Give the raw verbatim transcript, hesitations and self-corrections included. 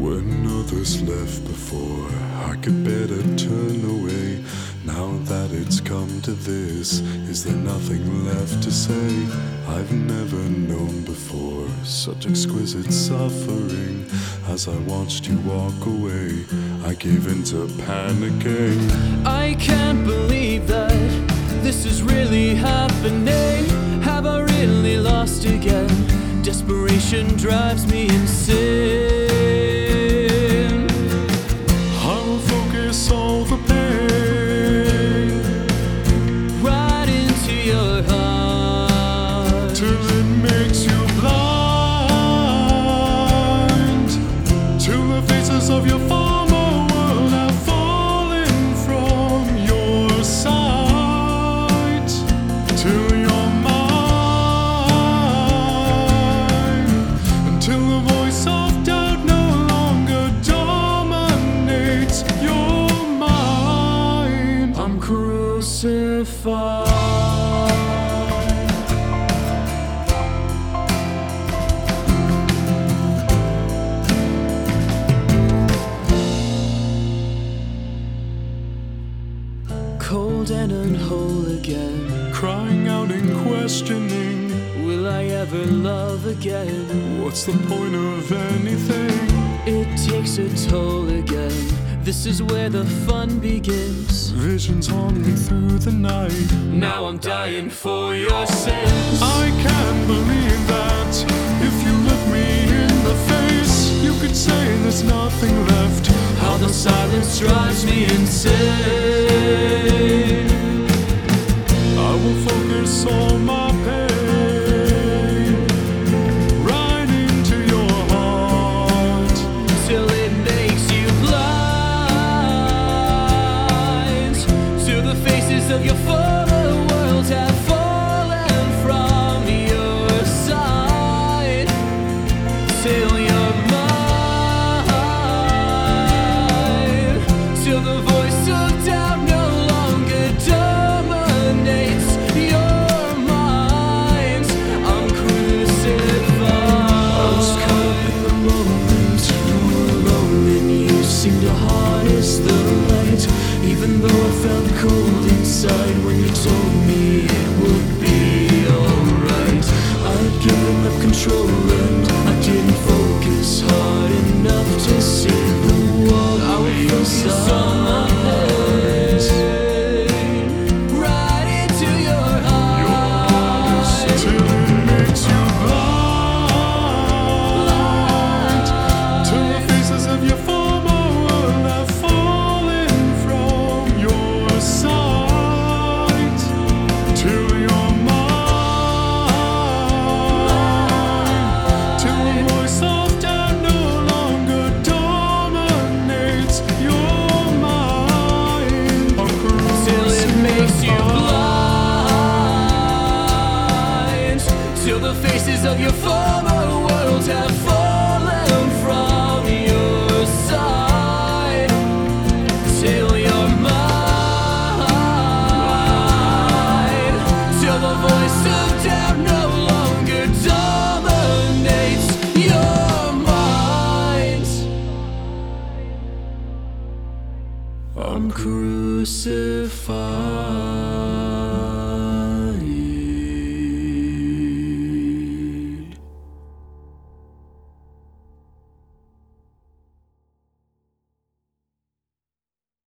When others left before, I could better turn away. Now that it's come to this, is there nothing left to say? I've never known before such exquisite suffering. As I watched you walk away, I gave in to panicking. I can't believe that this is really happening. Have I really lost again? Desperation drives me insane. I will focus all the pain Right into your heart till it makes you blind, till the faces of your former world have fallen from your sight, till you're mine, until the voice of doubt no longer dominates your mind. I'm crucified. Cold and unwhole again, Crying out and questioning, will I ever love again? what's the point of anything? It takes a toll again. This is where the fun begins. Visions haunt me through the night. Now I'm dying for your sins. I can't believe that if you look me in the face, you could say there's nothing left. How the silence drives me insane. I will focus all my pain right into your heart, Till it makes you blind, till the faces of your former worlds have fallen from your side, till you're mine, till the voice of doubt no longer dominates your mind. I'm crucified. I was caught up in the moment. You were alone and you seemed to harness the light. Even though I felt cold inside when you told me it would be alright. I'd given up control and I didn't focus hard enough to see the wall. I would focus on my pain right into your heart, till it makes you blind, till the faces of your former world have fallen from your sight, till you're mine, till the voice of doubt no longer dominates your mind. I'm till it makes you blind, till the faces of your former worlds have fallen from your side, till you're mine, till the voice of doubt no longer dominates your mind. I'm crucified.